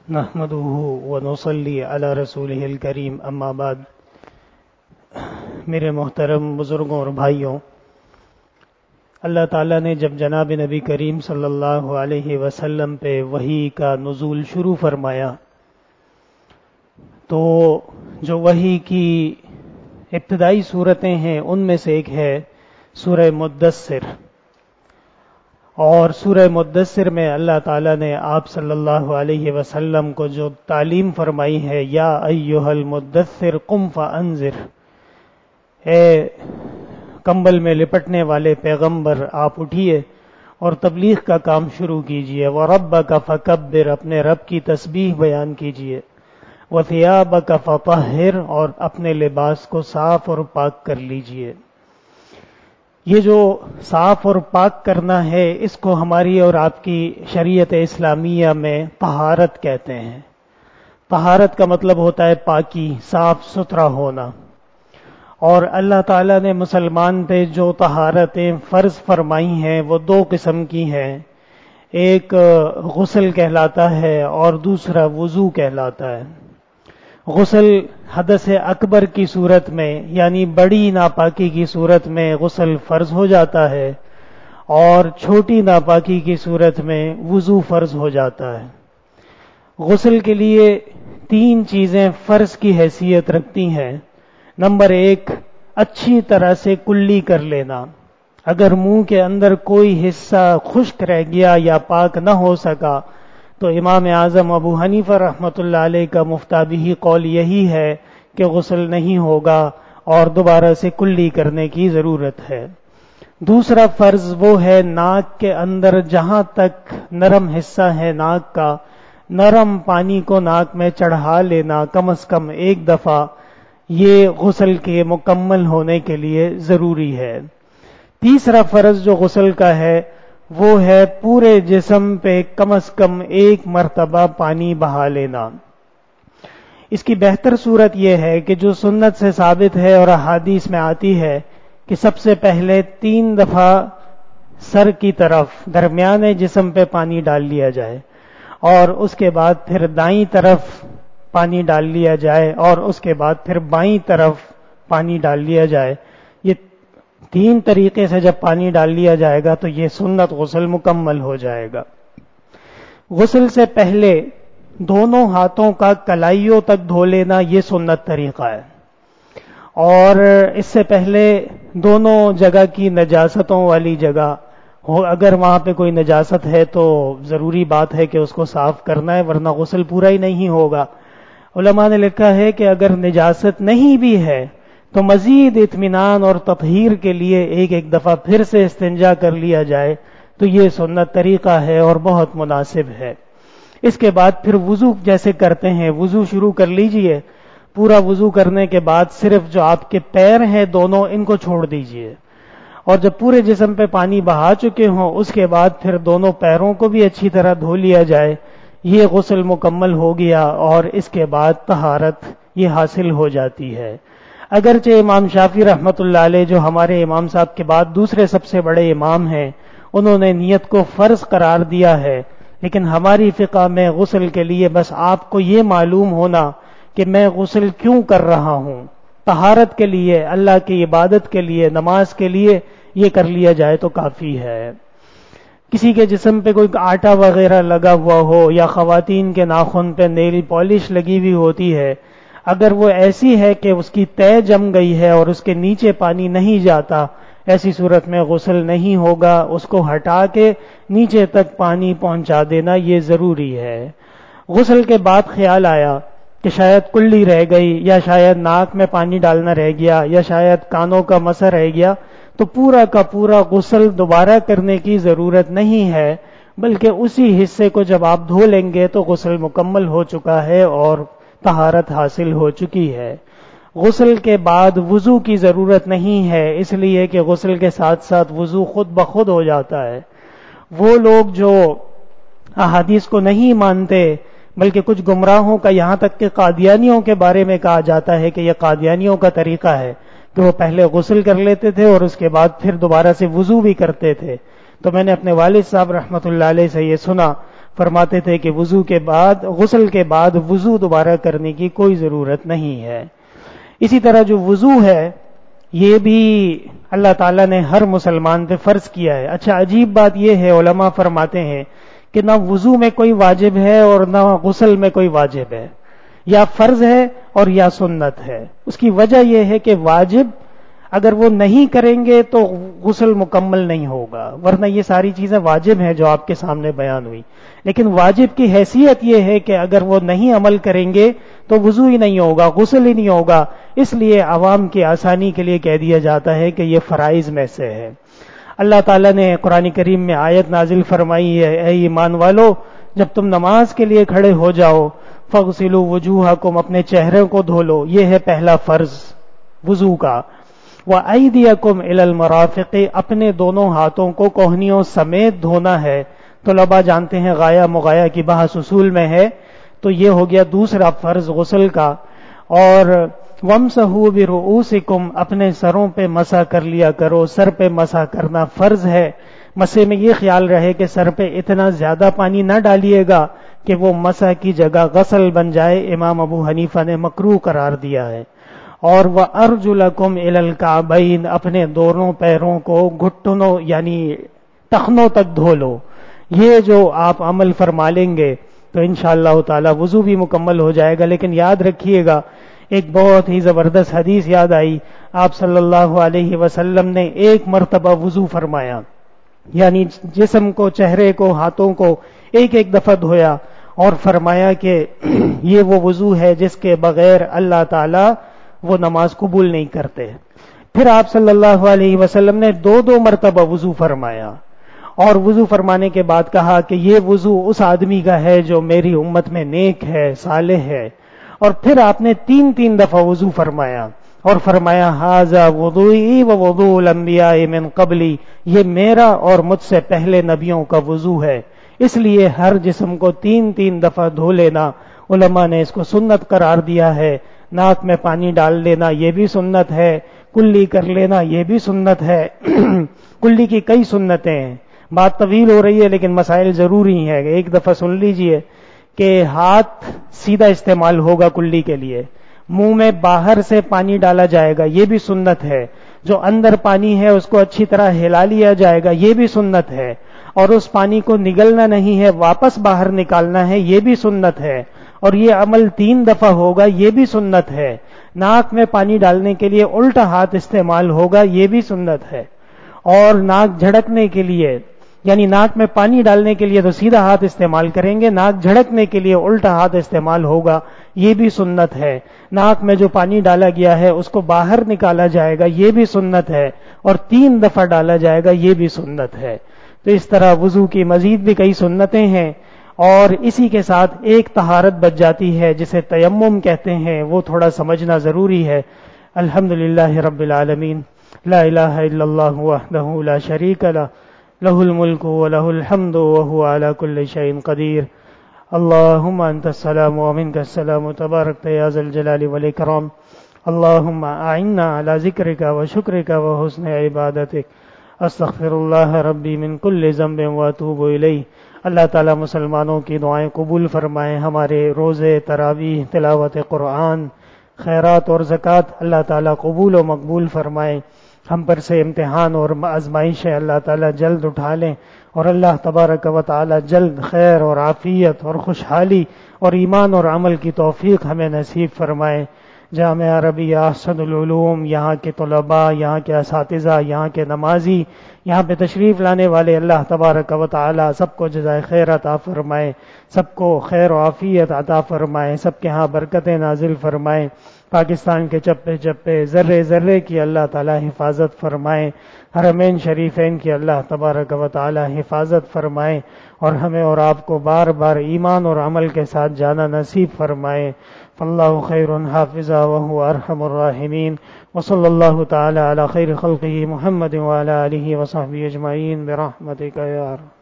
نحمده ونصلی علی رسولہ الکریم اما بعد۔ میرے محترم بزرگوں اور بھائیوں، اللہ تعالیٰ نے جب جناب نبی کریم صلی اللہ علیہ وسلم پہ وحی کا نزول شروع فرمایا تو جو وحی کی ابتدائی صورتیں ہیں ان میں سے ایک ہے سورہ مدثر، اور سورہ مدثر میں اللہ تعالیٰ نے آپ صلی اللہ علیہ وسلم کو جو تعلیم فرمائی ہے، یا ایھا المدثر قم فانذر، اے کمبل میں لپٹنے والے پیغمبر آپ اٹھیے اور تبلیغ کا کام شروع کیجیے، وَرَبَّكَ فَكَبِّرْ، اپنے رب کی تسبیح بیان کیجیے، وَثِيَابَكَ فَطَهِّرْ، اور اپنے لباس کو صاف اور پاک کر لیجیے۔ یہ جو صاف اور پاک کرنا ہے اس کو ہماری اور آپ کی شریعت اسلامیہ میں طہارت کہتے ہیں۔ طہارت کا مطلب ہوتا ہے پاکی، صاف ستھرا ہونا، اور اللہ تعالیٰ نے مسلمان پہ جو طہارتیں فرض فرمائی ہیں وہ دو قسم کی ہیں، ایک غسل کہلاتا ہے اور دوسرا وضو کہلاتا ہے۔ غسل حدث اکبر کی صورت میں یعنی بڑی ناپاکی کی صورت میں غسل فرض ہو جاتا ہے، اور چھوٹی ناپاکی کی صورت میں وضو فرض ہو جاتا ہے۔ غسل کے لیے تین چیزیں فرض کی حیثیت رکھتی ہیں۔ نمبر ایک، اچھی طرح سے کلی کر لینا۔ اگر منہ کے اندر کوئی حصہ خشک رہ گیا یا پاک نہ ہو سکا تو امام اعظم ابو حنیفہ رحمۃ اللہ علیہ کا مفتابی قول یہی ہے کہ غسل نہیں ہوگا اور دوبارہ سے کلی کرنے کی ضرورت ہے۔ دوسرا فرض وہ ہے ناک کے اندر جہاں تک نرم حصہ ہے ناک کا، نرم پانی کو ناک میں چڑھا لینا کم از کم ایک دفعہ، یہ غسل کے مکمل ہونے کے لیے ضروری ہے۔ تیسرا فرض جو غسل کا ہے وہ ہے پورے جسم پہ کم از کم ایک مرتبہ پانی بہا لینا۔ اس کی بہتر صورت یہ ہے کہ جو سنت سے ثابت ہے اور احادیث میں آتی ہے کہ سب سے پہلے 3 دفعہ سر کی طرف درمیانے جسم پہ پانی ڈال لیا جائے، اور اس کے بعد پھر دائیں طرف پانی ڈال لیا جائے، اور اس کے بعد پھر بائیں طرف پانی ڈال لیا جائے۔ یہ 3 طریقے سے جب پانی ڈال لیا جائے گا تو یہ سنت غسل مکمل ہو جائے گا۔ غسل سے پہلے دونوں ہاتھوں کا کلائیوں تک دھو لینا یہ سنت طریقہ ہے، اور اس سے پہلے دونوں جگہ کی نجاستوں والی جگہ ہو، اگر وہاں پہ کوئی نجاست ہے تو ضروری بات ہے کہ اس کو صاف کرنا ہے، ورنہ غسل پورا ہی نہیں ہوگا۔ علماء نے لکھا ہے کہ اگر نجاست نہیں بھی ہے تو مزید اطمینان اور تطہیر کے لیے ایک دفعہ پھر سے استنجا کر لیا جائے تو یہ سنت طریقہ ہے اور بہت مناسب ہے۔ اس کے بعد پھر وضو جیسے کرتے ہیں وضو شروع کر لیجئے۔ پورا وضو کرنے کے بعد صرف جو آپ کے پیر ہیں دونوں ان کو چھوڑ دیجئے، اور جب پورے جسم پہ پانی بہا چکے ہوں اس کے بعد پھر دونوں پیروں کو بھی اچھی طرح دھو لیا جائے۔ یہ غسل مکمل ہو گیا اور اس کے بعد طہارت یہ حاصل ہو جاتی ہے۔ اگرچہ امام شافعی رحمۃ اللہ علیہ جو ہمارے امام صاحب کے بعد دوسرے سب سے بڑے امام ہیں، انہوں نے نیت کو فرض قرار دیا ہے، لیکن ہماری فقہ میں غسل کے لیے بس آپ کو یہ معلوم ہونا کہ میں غسل کیوں کر رہا ہوں، طہارت کے لیے، اللہ کی عبادت کے لیے، نماز کے لیے یہ کر لیا جائے تو کافی ہے۔ کسی کے جسم پہ کوئی آٹا وغیرہ لگا ہوا ہو یا خواتین کے ناخن پہ نیل پالش لگی ہوئی ہوتی ہے، اگر وہ ایسی ہے کہ اس کی تہ جم گئی ہے اور اس کے نیچے پانی نہیں جاتا، ایسی صورت میں غسل نہیں ہوگا، اس کو ہٹا کے نیچے تک پانی پہنچا دینا یہ ضروری ہے۔ غسل کے بعد خیال آیا کہ شاید کلی رہ گئی، یا شاید ناک میں پانی ڈالنا رہ گیا، یا شاید کانوں کا مسح رہ گیا، تو پورا کا پورا غسل دوبارہ کرنے کی ضرورت نہیں ہے، بلکہ اسی حصے کو جب آپ دھو لیں گے تو غسل مکمل ہو چکا ہے اور طہارت حاصل ہو چکی ہے۔ غسل کے بعد وضو کی ضرورت نہیں ہے، اس لیے کہ غسل کے ساتھ ساتھ وضو خود بخود ہو جاتا ہے۔ وہ لوگ جو احادیث کو نہیں مانتے، بلکہ کچھ گمراہوں کا، یہاں تک کہ قادیانیوں کے بارے میں کہا جاتا ہے کہ یہ قادیانیوں کا طریقہ ہے کہ وہ پہلے غسل کر لیتے تھے اور اس کے بعد پھر دوبارہ سے وضو بھی کرتے تھے، تو میں نے اپنے والد صاحب رحمۃ اللہ علیہ سے یہ سنا، فرماتے تھے کہ وضو کے بعد، غسل کے بعد وضو دوبارہ کرنے کی کوئی ضرورت نہیں ہے۔ اسی طرح جو وضو ہے یہ بھی اللہ تعالیٰ نے ہر مسلمان پہ فرض کیا ہے۔ اچھا عجیب بات یہ ہے، علماء فرماتے ہیں کہ نہ وضو میں کوئی واجب ہے اور نہ غسل میں کوئی واجب ہے، یا فرض ہے اور یا سنت ہے۔ اس کی وجہ یہ ہے کہ واجب اگر وہ نہیں کریں گے تو غسل مکمل نہیں ہوگا، ورنہ یہ ساری چیزیں واجب ہیں جو آپ کے سامنے بیان ہوئی، لیکن واجب کی حیثیت یہ ہے کہ اگر وہ نہیں عمل کریں گے تو وضو ہی نہیں ہوگا، غسل ہی نہیں ہوگا۔ اس لیے عوام کی آسانی کے لیے کہہ دیا جاتا ہے کہ یہ فرائض میں سے ہے۔ اللہ تعالیٰ نے قرآن کریم میں آیت نازل فرمائی ہے، اے ایمان والو جب تم نماز کے لیے کھڑے ہو جاؤ فاغسلوا وجوہکم، اپنے چہرے کو دھو لو، یہ ہے پہلا فرض وضو کا۔ وَأَيْدِيَكُمْ إِلَى الْمَرَافِقِ، اپنے دونوں ہاتھوں کو کوہنیوں سمیت دھونا ہے۔ طلباء جانتے ہیں غایا مغایا کی بحث اصول میں ہے، تو یہ ہو گیا دوسرا فرض غسل کا۔ اور وَامْسَحُوا بِرُؤُوسِكُمْ، اپنے سروں پہ مسح کر لیا کرو، سر پہ مسح کرنا فرض ہے۔ مسح میں یہ خیال رہے کہ سر پہ اتنا زیادہ پانی نہ ڈالیے گا کہ وہ مسح کی جگہ غسل بن جائے، امام ابو حنیفہ نے مکروہ قرار دیا ہے۔ اور وَأَرْجُلَكُمْ إِلَى الْكَعْبَيْنِ، اپنے دونوں پیروں کو گھٹنوں یعنی ٹخنوں تک دھو لو۔ یہ جو آپ عمل فرما لیں گے تو انشاءاللہ تعالی وضو بھی مکمل ہو جائے گا۔ لیکن یاد رکھیے گا، ایک بہت ہی زبردست حدیث یاد آئی، آپ صلی اللہ علیہ وسلم نے ایک مرتبہ وضو فرمایا، یعنی جسم کو، چہرے کو، ہاتھوں کو ایک ایک دفعہ دھویا، اور فرمایا کہ یہ وہ وضو ہے جس کے بغیر اللہ تعالی وہ نماز قبول نہیں کرتے۔ پھر آپ صلی اللہ علیہ وسلم نے دو دو مرتبہ وضو فرمایا، اور وضو فرمانے کے بعد کہا کہ یہ وضو اس آدمی کا ہے جو میری امت میں نیک ہے، صالح ہے۔ اور پھر آپ نے تین تین دفعہ وضو فرمایا اور فرمایا ھذا وضوئی ووضوء الانبیاء من قبلی، یہ میرا اور مجھ سے پہلے نبیوں کا وضو ہے۔ اس لیے ہر جسم کو تین تین دفعہ دھو لینا، علماء نے اس کو سنت قرار دیا ہے۔ ناک میں پانی ڈال لینا یہ بھی سنت ہے، کلی کر لینا یہ بھی سنت ہے۔ کلی کی کئی سنتیں ہیں، بات طویل ہو رہی ہے لیکن مسائل ضروری ہیں۔ ایک دفعہ سن لیجئے کہ ہاتھ سیدھا استعمال ہوگا کلی کے لیے، منہ میں باہر سے پانی ڈالا جائے گا یہ بھی سنت ہے، جو اندر پانی ہے اس کو اچھی طرح ہلا لیا جائے گا یہ بھی سنت ہے، اور اس پانی کو نگلنا نہیں ہے، واپس باہر نکالنا ہے یہ بھی سنت ہے، اور یہ عمل 3 دفعہ ہوگا یہ بھی سنت ہے۔ ناک میں پانی ڈالنے کے لیے الٹا ہاتھ استعمال ہوگا یہ بھی سنت ہے، اور ناک جھڑکنے کے لیے، یعنی ناک میں پانی ڈالنے کے لیے تو سیدھا ہاتھ استعمال کریں گے، ناک جھڑکنے کے لیے الٹا ہاتھ استعمال ہوگا یہ بھی سنت ہے۔ ناک میں جو پانی ڈالا گیا ہے اس کو باہر نکالا جائے گا یہ بھی سنت ہے، اور 3 دفعہ ڈالا جائے گا یہ بھی سنت ہے۔ تو اس طرح وضو کی مزید بھی کئی سنتیں ہیں، اور اسی کے ساتھ ایک طہارت بچ جاتی ہے جسے تیمم کہتے ہیں، وہ تھوڑا سمجھنا ضروری ہے۔ الحمدللہ رب العالمین، لا الہ الا اللہ وحدہ لا شریک لہ، لہ الملک ولہ الحمد وہو علی کل شیء قدیر۔ اللہم انت السلام ومنک السلام تبارک یا ذا الجلال والاکرام۔ اللہم اعنا علی ذکرک وشکرک وحسن عبادتک۔ استغفر اللہ ربی من کل ذنب واتوب الیہ۔ اللہ تعالیٰ مسلمانوں کی دعائیں قبول فرمائے، ہمارے روزے، تراویح، تلاوت قرآن، خیرات اور زکوٰۃ اللہ تعالیٰ قبول و مقبول فرمائے۔ ہم پر سے امتحان اور آزمائشیں اللہ تعالیٰ جلد اٹھا لیں، اور اللہ تبارک و تعالیٰ جلد خیر اور عافیت اور خوشحالی اور ایمان اور عمل کی توفیق ہمیں نصیب فرمائے۔ جامعہ عربیہ احسن العلوم، یہاں کے طلباء، یہاں کے اساتذہ، یہاں کے نمازی، یہاں پہ تشریف لانے والے، اللہ تبارک و تعالی سب کو جزائے خیر عطا فرمائے، سب کو خیر و عافیت عطا فرمائے، سب کے ہاں برکتیں نازل فرمائے۔ پاکستان کے چپے چپے، ذرے ذرے کی اللہ تعالی حفاظت فرمائے، حرمین شریفین کی اللہ تبارک و تعالی حفاظت فرمائے، اور ہمیں اور آپ کو بار بار ایمان اور عمل کے ساتھ جانا نصیب فرمائے۔ فاللہ خیر حافظا وهو ارحم الراحمین، وصلی اللہ تعالی علی خیر خلقہ محمد وعلی آلہ وصحبہ اجمعین برحمتک یا رب۔